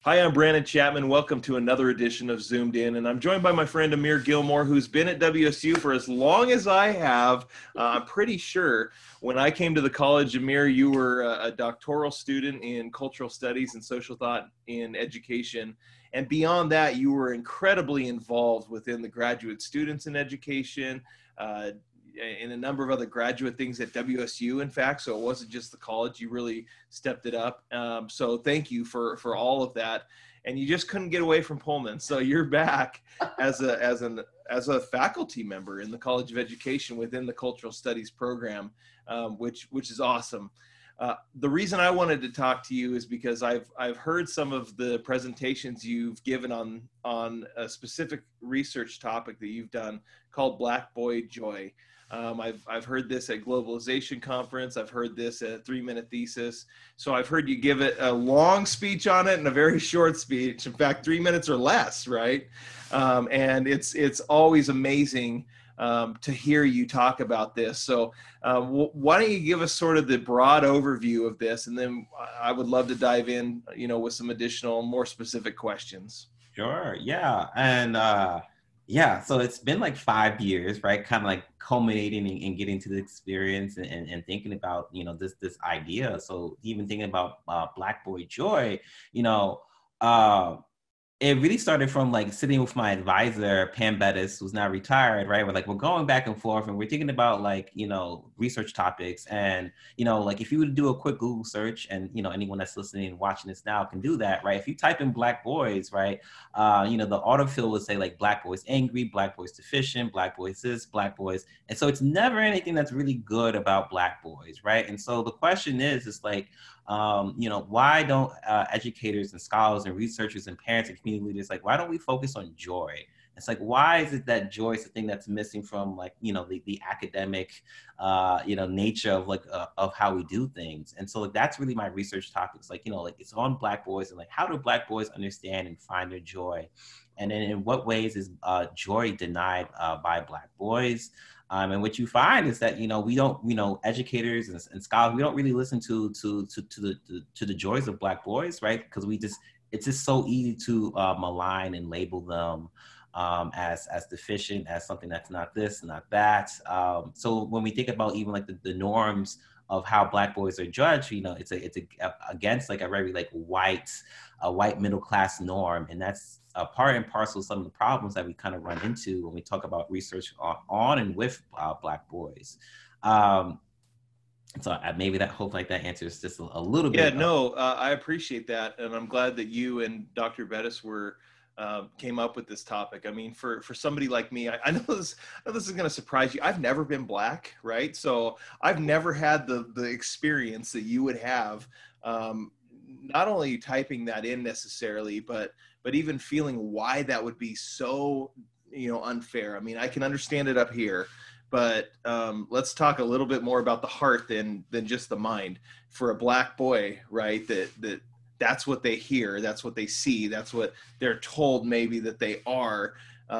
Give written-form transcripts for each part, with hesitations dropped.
Hi, I'm Brandon Chapman. Welcome to another edition of Zoomed In, and I'm joined by my friend Amir Gilmore, who's been at WSU for as long as I have. I'm pretty sure when I came to the college, Amir, you were a doctoral student in cultural studies and social thought in education. And beyond that, you were incredibly involved within the graduate students in education, uh, in a number of other graduate things at WSU, in fact. So it wasn't just the college, you really stepped it up. So thank you for all of that. And you just couldn't get away from Pullman. So you're back as a faculty member in the College of Education within the Cultural Studies program, which is awesome. The reason I wanted to talk to you is because I've heard some of the presentations you've given on a specific research topic that you've done called Black Boy Joy. I've heard this at Globalization Conference. I've heard this at 3-Minute Thesis. So I've heard you give it a long speech on it and a very short speech. In fact, 3 minutes or less, right? And it's always amazing to hear you talk about this. So why don't you give us sort of the broad overview of this, and then I would love to dive in, with some additional, more specific questions. Sure. Yeah. So it's been like 5 years, right? Kind of like culminating and getting to the experience and thinking about, this idea. So even thinking about Black Boy Joy, you know, uh, it really started from like sitting with my advisor, Pam Bettis, who's now retired, right? We're going back and forth and we're thinking about like, research topics. And, like if you were to do a quick Google search and, anyone that's listening and watching this now can do that, right? If you type in Black boys, right? The autofill would say like Black boys angry, Black boys deficient, Black boys this, Black boys. And so it's never anything that's really good about Black boys, right? And so the question is like, why don't educators and scholars and researchers and parents and community leaders, like, why don't we focus on joy? It's like, why is it that joy is the thing that's missing from like, the academic, nature of like, of how we do things. And so like, that's really my research topics. Like, like it's on Black boys and like, how do Black boys understand and find their joy? And then in what ways is joy denied by Black boys? And what you find is that we don't, educators and scholars, we don't really listen to the joys of Black boys, right? Because it's just so easy to malign and label them as deficient, as something that's not this, not that. So when we think about even like the norms of how Black boys are judged, it's against like a very like white middle class norm, and that's a part and parcel of some of the problems that we kind of run into when we talk about research on and with Black boys. So maybe that hope like that answers just a little Yeah, bit of. no, I appreciate that, and I'm glad that you and Dr. Bettis were came up with this topic. I mean, for somebody like me, I know this is going to surprise you. I've never been Black, right? So I've never had the experience that you would have. Not only typing that in necessarily, but even feeling why that would be so unfair. I mean, I can understand it up here, but let's talk a little bit more about the heart than just the mind. For a Black boy, right? That's what they hear, that's what they see, that's what they're told maybe that they are.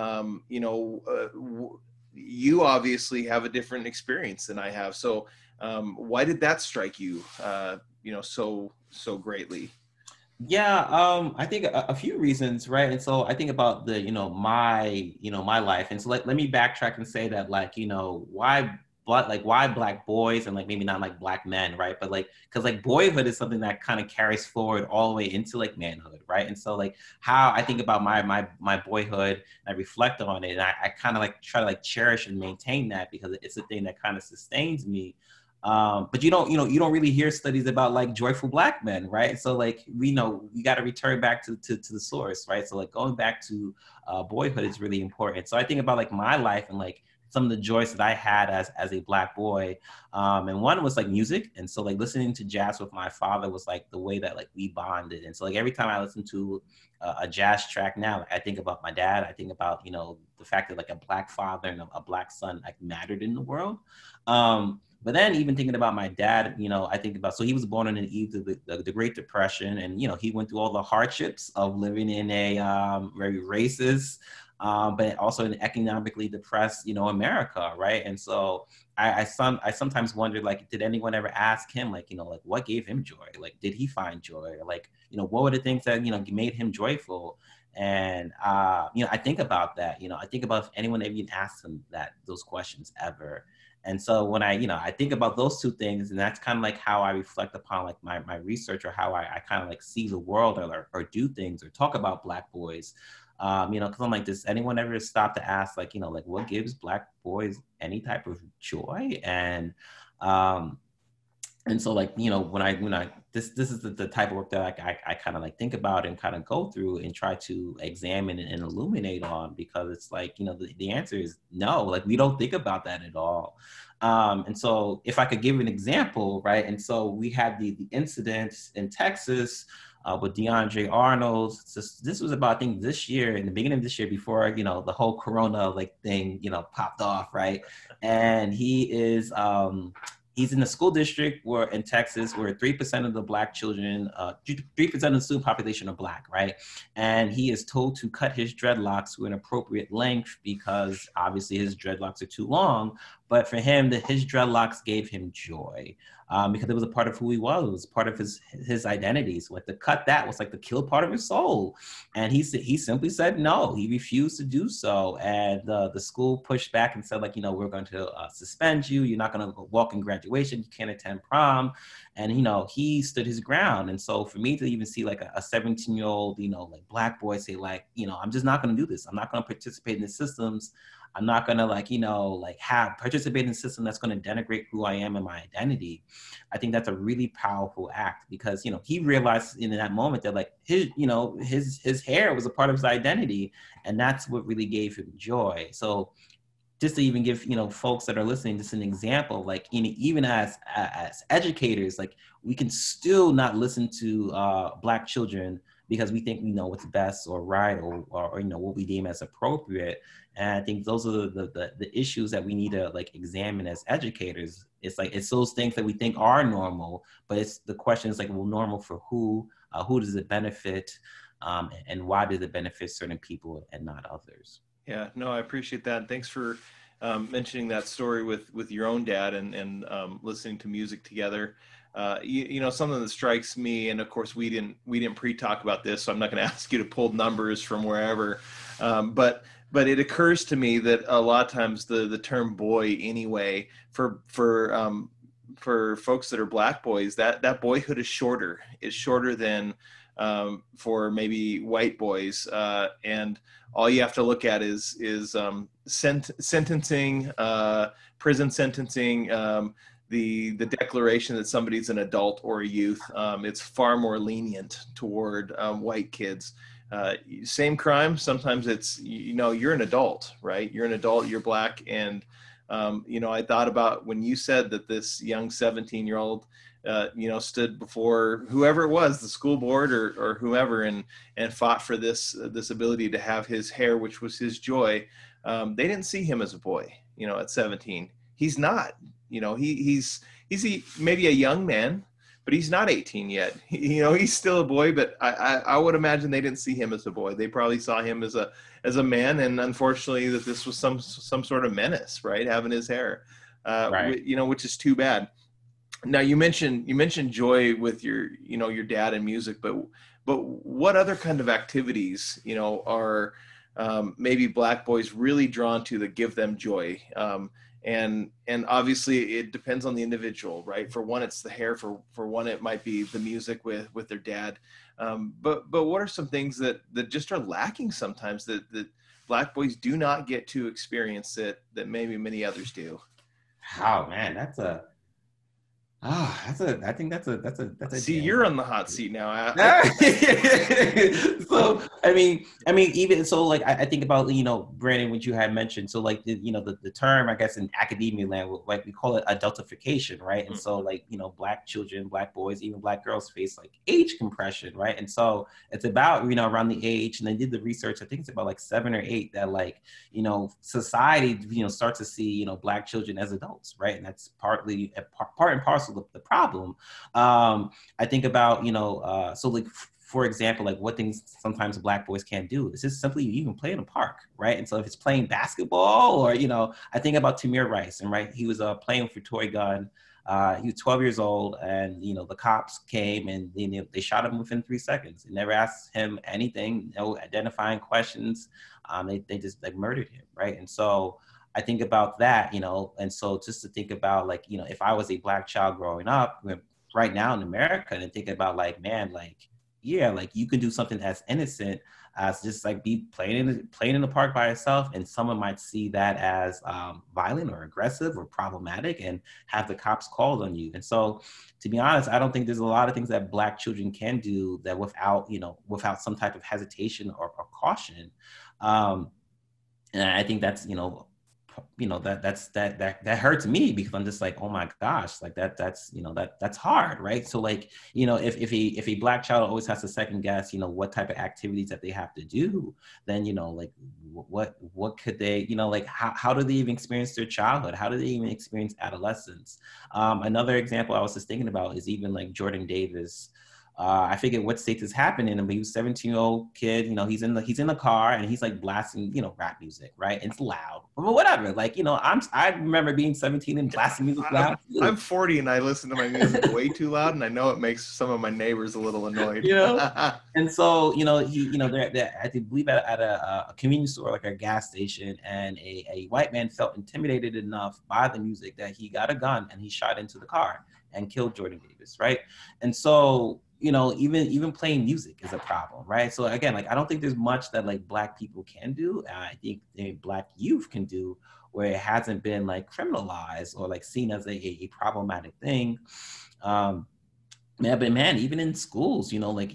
You obviously have a different experience than I have. So why did that strike you, so greatly? Yeah, I think a few reasons, right? And so I think about the, my life. And so like, let me backtrack and say that like, why Black boys and like maybe not like Black men, right? But like, because like boyhood is something that kind of carries forward all the way into like manhood, right? And so like how I think about my boyhood, I reflect on it, and I kind of like try to like cherish and maintain that because it's the thing that kind of sustains me. But you don't really hear studies about like joyful Black men, right? So like we know we got to return back to the source, right? So like going back to boyhood is really important. So I think about like my life and like some of the joys that I had as a Black boy, and one was like music, and so like listening to jazz with my father was like the way that like we bonded. And so like every time I listen to a jazz track now, like, I think about my dad. I think about the fact that like a Black father and a Black son like mattered in the world. But then even thinking about my dad, I think about, so he was born in the eve of the Great Depression, and, he went through all the hardships of living in a very racist, but also an economically depressed, America, right? And so I sometimes wondered, like, did anyone ever ask him, like, like, what gave him joy? Like, did he find joy? Or, like, what were the things that, made him joyful? And, I think about that, I think about if anyone even asked him those questions ever. And so when I think about those two things, and that's kind of like how I reflect upon like my research, or how I kind of like see the world, or do things or talk about Black boys, because I'm like, does anyone ever stop to ask, like, like, what gives Black boys any type of joy? And so, like, when I this is the type of work that I kind of like think about and kind of go through and try to examine and illuminate on, because it's like, the answer is no, like, we don't think about that at all. And so if I could give an example, right? And so we had the incident in Texas with DeAndre Arnold. This was about, I think, this year, in the beginning of this year, before, the whole Corona like thing, popped off, right? And he's in a school district in Texas where 3% of the Black children, 3% of the student population are Black, right? And he is told to cut his dreadlocks to an appropriate length, because obviously his dreadlocks are too long. But for him, his dreadlocks gave him joy, because it was a part of who he was. It was part of his identity. So like, to cut that was like to kill part of his soul. And he simply said no. He refused to do so. And the school pushed back and said, like, we're going to suspend you. You're not going to walk in graduation. You can't attend prom. And, he stood his ground. And so for me to even see like a 17-year-old, like Black boy say, like, I'm just not going to do this. I'm not going to participate in the systems. I'm not going to participate in a system that's going to denigrate who I am and my identity. I think that's a really powerful act, because, he realized in that moment that, like, his hair was a part of his identity, and that's what really gave him joy. So just to even give, folks that are listening, just an example, like, even as educators, like, we can still not listen to Black children because we think we know what's best or right, or what we deem as appropriate. And I think those are the issues that we need to like examine as educators. It's like, it's those things that we think are normal, but it's the question is like, well, normal for who? Who does it benefit? And why does it benefit certain people and not others? Yeah, no, I appreciate that. Thanks for mentioning that story with your own dad and listening to music together. Something that strikes me, and of course we didn't pre-talk about this, so I'm not going to ask you to pull numbers from wherever, but it occurs to me that a lot of times the term boy, anyway, for folks that are Black boys, that boyhood is shorter than for maybe white boys, and all you have to look at is sentencing, prison sentencing. The declaration that somebody's an adult or a youth, it's far more lenient toward white kids. Same crime, sometimes it's, you're an adult, right? You're an adult, you're Black. And, I thought about when you said that this young 17-year-old, stood before whoever it was, the school board or whoever, and fought for this ability to have his hair, which was his joy. They didn't see him as a boy, at 17. He's not. He's maybe a young man, but he's not 18 yet. He's still a boy, but I would imagine they didn't see him as a boy. They probably saw him as a man, and unfortunately that this was some sort of menace, right? Having his hair, right. Which is too bad. Now you mentioned joy with your dad and music, but what other kind of activities, are maybe Black boys really drawn to that give them joy? And obviously it depends on the individual, right? For one, it's the hair. For one, it might be the music with their dad. But what are some things that just are lacking sometimes that Black boys do not get to experience that maybe many others do? Oh man, I think that's a See, you're on the hot seat now. So I mean, even so, like I think about Brandon, what you had mentioned. So like the term, I guess, in academia land, like we call it adultification, right? And so like black children, black boys, even black girls face like age compression, right? And so it's about around the age, and they did the research. I think it's about like 7 or 8 that like society starts to see black children as adults, right? And that's partly part and parcel of the problem. I think about so like for example, like what things sometimes black boys can't do is just simply even play in a park, right? And so if it's playing basketball or, I think about Tamir Rice, and right, he was playing for Toy Gun. He was 12 years old, and the cops came and they shot him within 3 seconds. They never asked him anything, no identifying questions. They just like murdered him, right? And so I think about that, and so just to think about like if I was a black child growing up right now in America, and think about like, man, like, yeah, like you can do something as innocent as just like be playing in the park by yourself, and someone might see that as violent or aggressive or problematic, and have the cops called on you. And so, to be honest, I don't think there's a lot of things that black children can do that without some type of hesitation or caution. And I think that's that hurts me, because I'm just like, oh my gosh, like that's hard, right? So like if a black child always has to second guess what type of activities that they have to do, then like what could they like how do they even experience their childhood? How do they even experience adolescence? Another example I was just thinking about is even like Jordan Davis. I forget what state this happened in, but he was 17-year-old kid. He's in the car, and he's like blasting, rap music, right? It's loud, but whatever. Like, I remember being 17 and blasting music loud. I'm 40 and I listen to my music way too loud, and I know it makes some of my neighbors a little annoyed. And so, they're I believe at a convenience store, like a gas station, and a white man felt intimidated enough by the music that he got a gun and he shot into the car and killed Jordan Davis, right? And so, even playing music is a problem, right? So again, like I don't think there's much that like black people can do. I think black youth can do, where it hasn't been like criminalized or like seen as a problematic thing. Yeah, but man, even in schools,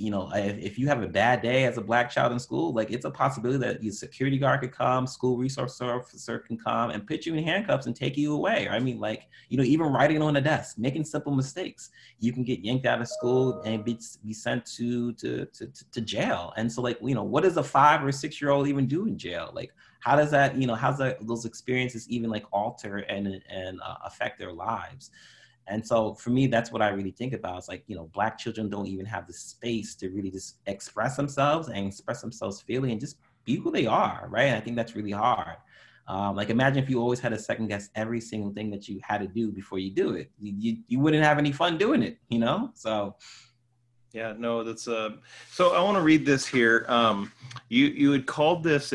if you have a bad day as a black child in school, like it's a possibility that your security guard could come, school resource officer can come and put you in handcuffs and take you away. I mean, like, even writing on a desk, making simple mistakes, you can get yanked out of school and be sent to jail. And so like, what does a 5 or 6-year-old even do in jail? Like, how does that, how's that, those experiences even like alter and affect their lives? And so for me, that's what I really think about. It's like, black children don't even have the space to really just express themselves freely and just be who they are, right? And I think that's really hard. Like imagine if you always had to second guess every single thing that you had to do before you do it. You wouldn't have any fun doing it, So. Yeah, no, that's so I want to read this here. You had called this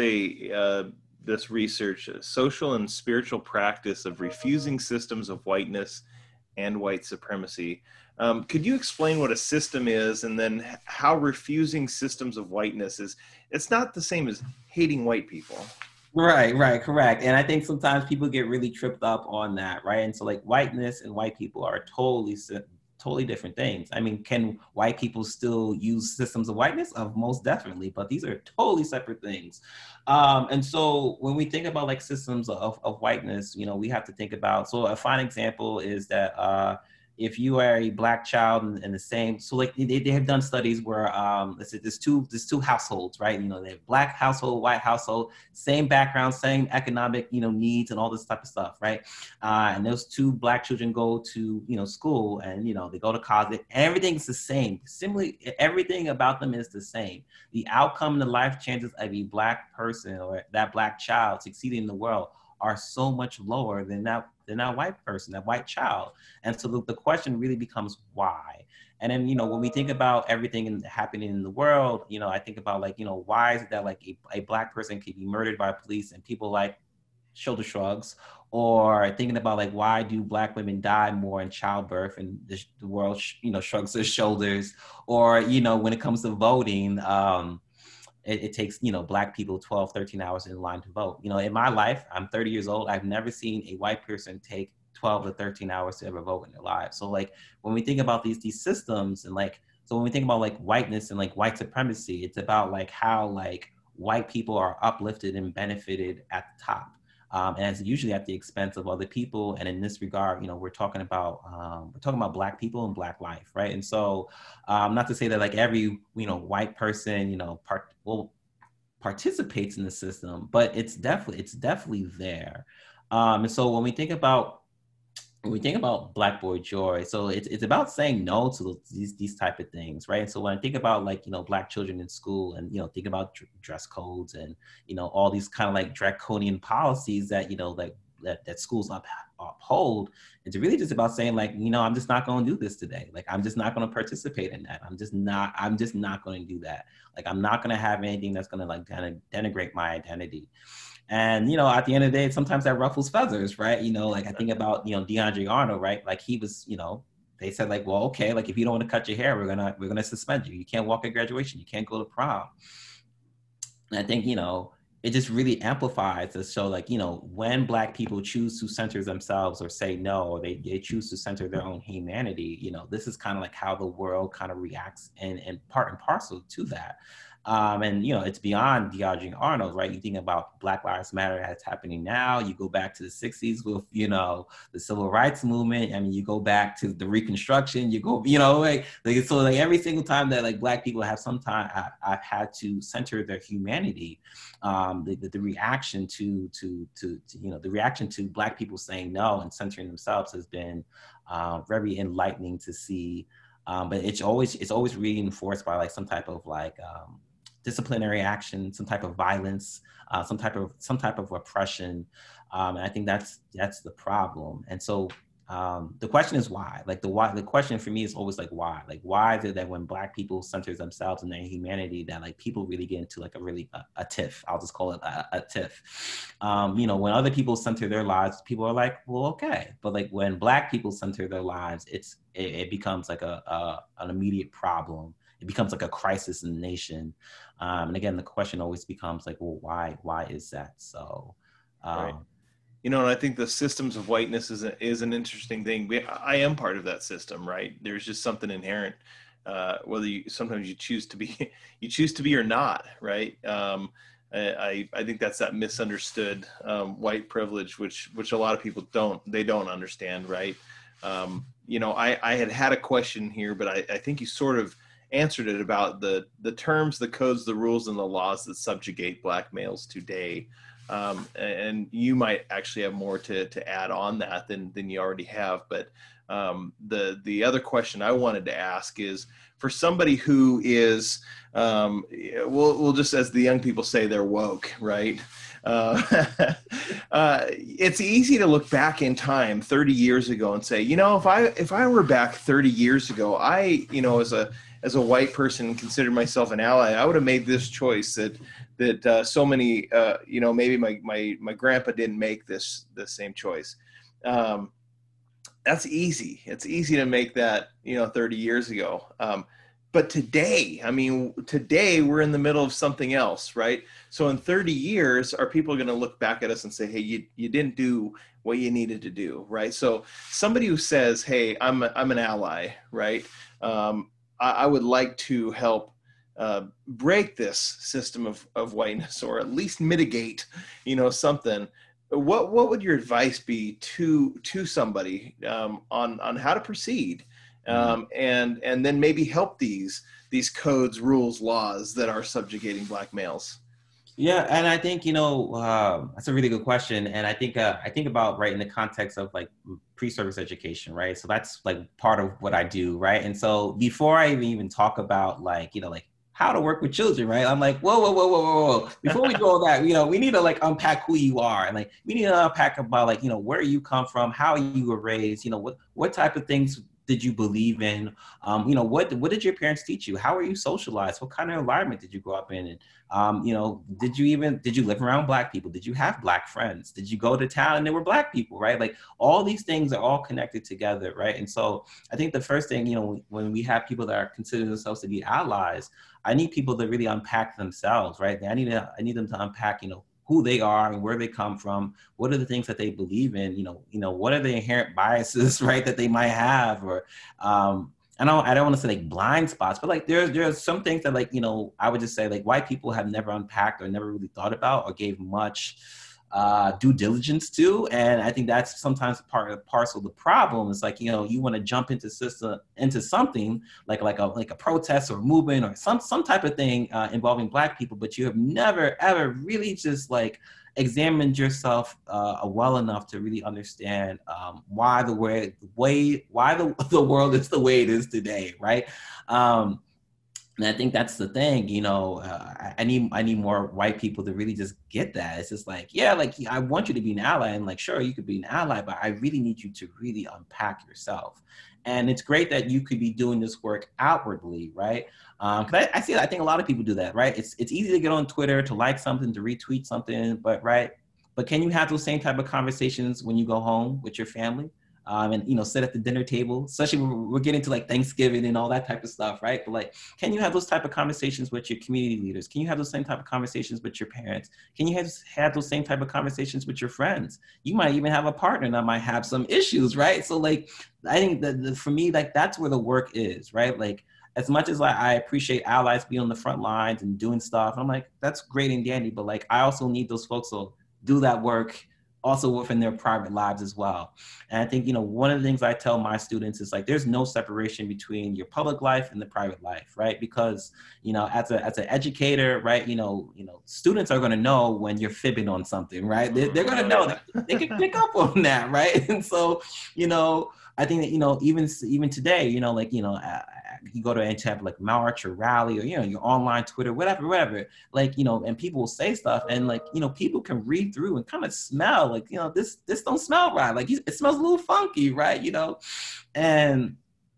this research a social and spiritual practice of refusing systems of whiteness and white supremacy. Could you explain what a system is, and then how refusing systems of whiteness is? It's not the same as hating white people. Right, correct. And I think sometimes people get really tripped up on that, right? And so like whiteness and white people are totally different things. I mean, can white people still use systems of whiteness? Most definitely, but these are totally separate things. And so when we think about like systems of whiteness, we have to think about, so a fine example is that if you are a black child in the same, so like they have done studies where let's say there's two households, right? They have black household, white household, same background, same economic needs and all this type of stuff, right? And those two black children go to school, and they go to college, and everything's the same. Similarly, everything about them is the same. The outcome and the life chances of a black person or that black child succeeding in the world are so much lower than that white person, that white child. And so the question really becomes why. And then, when we think about everything happening in the world, I think about like, why is it that like a black person could be murdered by police and people like shoulder shrugs, or thinking about like, why do black women die more in childbirth and the world, shrugs their shoulders, or, when it comes to voting, it takes, black people 12, 13 hours in line to vote. In my life, I'm 30 years old. I've never seen a white person take 12 to 13 hours to ever vote in their lives. So like, when we think about these systems and like So when we think about like whiteness and like white supremacy, it's about like how like white people are uplifted and benefited at the top. And it's usually at the expense of other people. And in this regard, you know, we're talking about Black people and Black life, right? And so, not to say that like every white person, participates in the system, but it's definitely there. And so when we think about Black Boy Joy, so it's about saying no to these type of things, right? And so when I think about like Black children in school, and think about dress codes and all these kind of like draconian policies that that schools uphold, it's really just about saying like I'm just not going to do this today. Like I'm just not going to participate in that. I'm just not going to do that. Like I'm not going to have anything that's going to like denigrate my identity. And, at the end of the day, sometimes that ruffles feathers, right? Like I think about, DeAndre Arnold, right? Like he was, they said like, well, okay, like if you don't want to cut your hair, we're going to suspend you. You can't walk at graduation. You can't go to prom. And I think, it just really amplifies to show like, when Black people choose to center themselves or say no, or they choose to center their own humanity, this is kind of like how the world kind of reacts and part and parcel to that. And it's beyond DeAndre Arnold, right? You think about Black Lives Matter that's happening now. You go back to the 60s with, the civil rights movement. I mean, you go back to the Reconstruction, you go, so like every single time that like Black people have I've had to center their humanity, the reaction to the reaction to Black people saying no and centering themselves has been very enlightening to see. But it's always reinforced by like some type of like disciplinary action, some type of violence, some type of oppression, and I think that's the problem. And so the question is why. Like the question for me is always like why. Like why is it that when Black people center themselves and their humanity, that like people really get into like a tiff? I'll just call it a tiff. When other people center their lives, people are like, well, okay. But like when Black people center their lives, it becomes like an immediate problem. It becomes like a crisis in the nation. And again, the question always becomes like, well, why is that? So, right. And I think the systems of whiteness is an interesting thing. I am part of that system, right? There's just something inherent, whether sometimes you choose to be or not, right? I think that's that misunderstood white privilege, which a lot of people don't understand, right? I had a question here, but I think you sort of answered it about the terms, the codes, the rules, and the laws that subjugate Black males today. And you might actually have more to add on that than you already have. But the other question I wanted to ask is, for somebody who is, we'll just, as the young people say, they're woke, right? It's easy to look back in time 30 years ago and say, if I were back 30 years ago, I, as a white person, considered myself an ally, I would have made this choice that so many, maybe my grandpa didn't make this same choice. That's easy. It's easy to make that, 30 years ago. But today we're in the middle of something else, right? So in 30 years, are people going to look back at us and say, hey, you didn't do what you needed to do, right? So somebody who says, hey, I'm an ally, right? I would like to help break this system of whiteness, or at least mitigate, something. What would your advice be to somebody on how to proceed, and then maybe help these codes, rules, laws that are subjugating Black males? Yeah, and I think that's a really good question, and I think about right in the context of like pre-service education, right? So that's like part of what I do, right? And so before I even talk about like like how to work with children, right? I'm like, whoa. Before we do all that, we need to like unpack who you are, and like we need to unpack about like where you come from, how you were raised, what type of things did you believe in? What did your parents teach you? How were you socialized? What kind of environment did you grow up in? And, did you live around Black people? Did you have Black friends? Did you go to town and there were Black people, right? Like all these things are all connected together, right? And so I think the first thing, when we have people that are considering themselves to be allies, I need people to really unpack themselves, right? I need them to unpack, who they are and where they come from. What are the things that they believe in? What are the inherent biases, right, that they might have, or I don't want to say like blind spots, but like there's some things that like, you know, I would just say like white people have never unpacked or never really thought about or gave much due diligence to. And I think that's sometimes part of parcel of the problem. Is like, you know, you want to jump into something like a protest or movement or some type of thing involving Black people, but you have never ever really just like examined yourself well enough to really understand why the the world is the way it is today, right? And I think that's the thing, you know. I need more white people to really just get that. It's just like, yeah, like I want you to be an ally, and like, sure, you could be an ally, but I really need you to really unpack yourself. And it's great that you could be doing this work outwardly, right? Because I think a lot of people do that, right? It's easy to get on Twitter to like something, to retweet something, but right. But can you have those same type of conversations when you go home with your family? And you know, sit at the dinner table, especially when we're getting to like Thanksgiving and all that type of stuff, right? But like, can you have those type of conversations with your community leaders? Can you have those same type of conversations with your parents? Can you have those same type of conversations with your friends? You might even have a partner that might have some issues, right? So like, I think that for me, like that's where the work is, right? Like, as much as like I appreciate allies being on the front lines and doing stuff, I'm like, that's great and dandy, but like I also need those folks to do that work also within their private lives as well. And I think, you know, one of the things I tell my students is like, there's no separation between your public life and the private life, right? Because, you know, as an educator, right, students are going to know when you're fibbing on something, right? They're going to know that they can pick up on that, right? And so, you know, I think that, you know, even today, you know, like, you know, you go to any type of like march or rally or, you know, your online Twitter, whatever, like, you know, and people will say stuff and like, you know, people can read through and kind of smell like, you know, this don't smell right. Like it smells a little funky, right? You know, and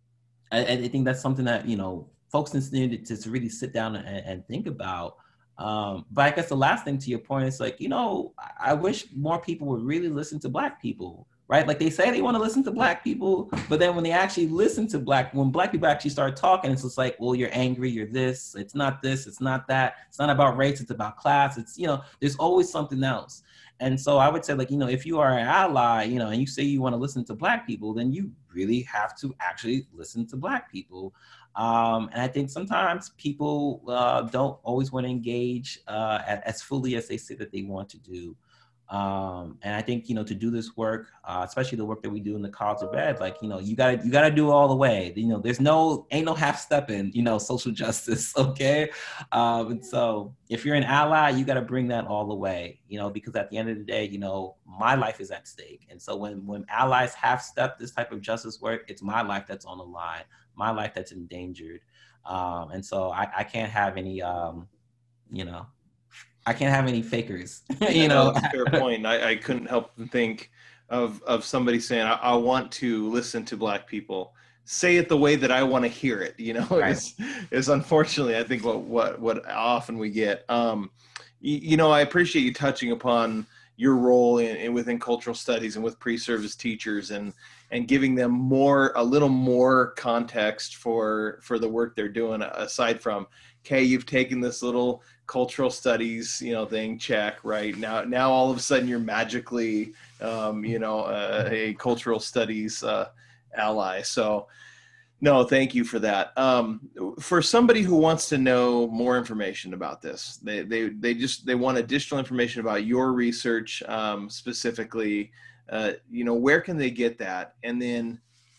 I think that's something that, you know, folks need to really sit down and think about. But I guess the last thing to your point is like, you know, I wish more people would really listen to Black people, right? Like they say they want to listen to Black people, but then when they actually listen to when Black people actually start talking, it's just like, well, you're angry, you're this, it's not that, it's not about race, it's about class. It's, you know, there's always something else. And so I would say like, you know, if you are an ally, you know, and you say you want to listen to Black people, then you really have to actually listen to Black people. And I think sometimes people don't always want to engage as fully as they say that they want to do. And I think, you know, to do this work, especially the work that we do in the College of Ed, like, you know, you gotta do it all the way. You know, ain't no half stepping, you know, social justice. Okay. And so if you're an ally, you got to bring that all the way, you know, because at the end of the day, you know, my life is at stake. And so when allies half step this type of justice work, it's my life that's on the line, my life that's endangered. And so I can't have any, you know, I can't have any fakers, you know. That's a fair point. I couldn't help but think of somebody saying, I want to listen to Black people. Say it the way that I want to hear it, you know, Right. is unfortunately, I think what often we get. You know, I appreciate you touching upon your role within cultural studies and with pre-service teachers and giving them a little more context for the work they're doing, aside from, okay, you've taken this little cultural studies, you know, thing, check, right? Now all of a sudden you're magically, you know, a cultural studies ally. So no, thank you for that. For somebody who wants to know more information about this, they want additional information about your research, specifically, you know, where can they get that? And then,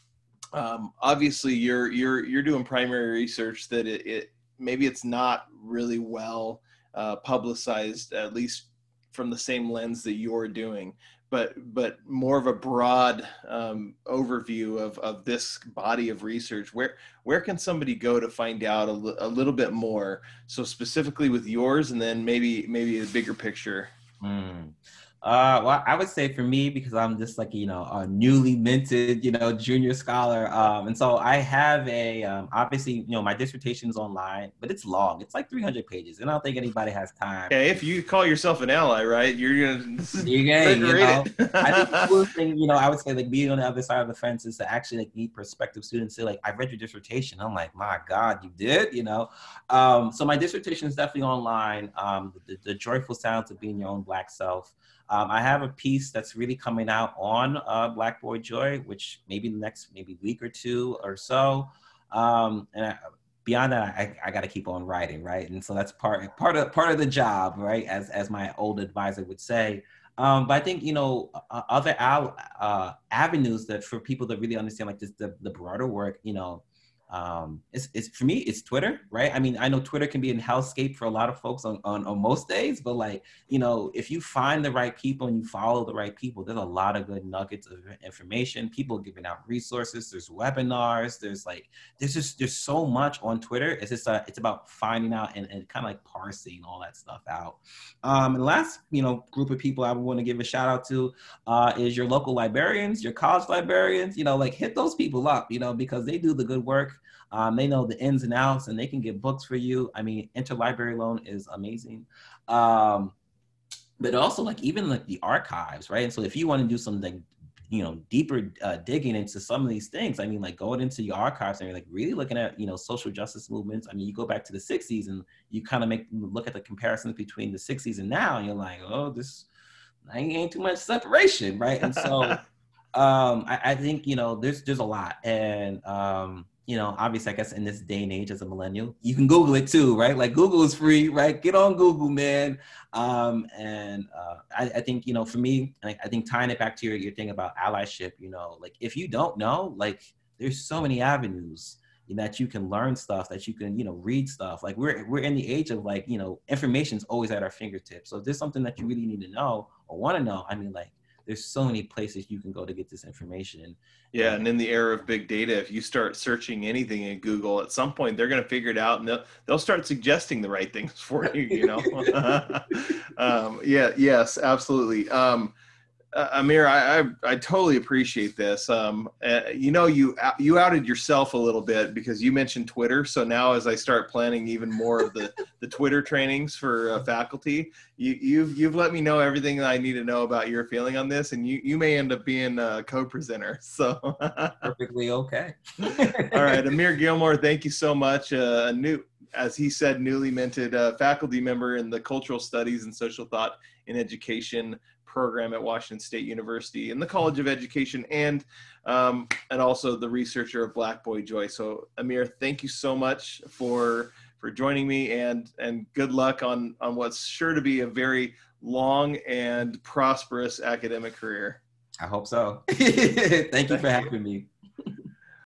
obviously you're doing primary research that it maybe it's not really well publicized, at least from the same lens that you're doing, but more of a broad overview of this body of research. Where can somebody go to find out a little bit more? So specifically with yours, and then maybe a bigger picture. Well, I would say for me, because I'm just like, you know, a newly minted, you know, junior scholar. And so I have obviously, you know, my dissertation's online, but it's long. It's like 300 pages. And I don't think anybody has time. Okay, if you call yourself an ally, right, you're gonna You know, read it. I think the coolest thing, you know, I would say like being on the other side of the fence is to actually like meet prospective students. Say like, I read your dissertation. I'm like, my God, you did, you know? So my dissertation is definitely online. The joyful sounds of being your own Black self. I have a piece that's really coming out on Black Boy Joy, which maybe the next week or two or so. Beyond that, I got to keep on writing, right? And so that's part of the job, right? As my old advisor would say. But I think, other avenues that for people that really understand like this, the broader work, it's for me, it's Twitter, right? I mean, I know Twitter can be a hellscape for a lot of folks on most days, but like, if you find the right people and you follow the right people, there's a lot of good nuggets of information, people giving out resources, there's webinars, there's so much on Twitter. It's just, it's about finding out and kind of like parsing all that stuff out. And the last, group of people I want to give a shout out to is your local librarians, your college librarians, like hit those people up, because they do the good work. They know the ins and outs and they can get books for you. I mean, interlibrary loan is amazing. But also like even like the archives, right? And so if you want to do something, deeper digging into some of these things, I mean, like going into your archives and you're like really looking at, social justice movements. I mean, you go back to the 60s and you kind of look at the comparisons between the 60s and now, and you're like, oh, this ain't too much separation, right? And so I think, there's a lot. And, obviously, I guess in this day and age as a millennial, you can Google it too, right? Like Google is free, right? Get on Google, man. I think, for me, I think tying it back to your thing about allyship, like if you don't know, like there's so many avenues that you can learn stuff, that you can, read stuff. Like we're in the age of like, information's always at our fingertips. So if there's something that you really need to know or want to know, I mean, like, there's so many places you can go to get this information. Yeah, and in the era of big data, if you start searching anything in Google, at some point they're going to figure it out, and they'll start suggesting the right things for you. Yes, absolutely. Amir, I totally appreciate this. You outed yourself a little bit because you mentioned Twitter. So now, as I start planning even more of the Twitter trainings for faculty, you've let me know everything that I need to know about your feeling on this, and you may end up being a co-presenter. So perfectly okay. All right, Amir Gilmore, thank you so much. As he said, newly minted faculty member in the Cultural Studies and Social Thought in Education program at Washington State University in the College of Education, and also the researcher of Black Boy Joy. So Amir, thank you so much for joining me, and good luck on what's sure to be a very long and prosperous academic career. I hope so. Thank you for having me.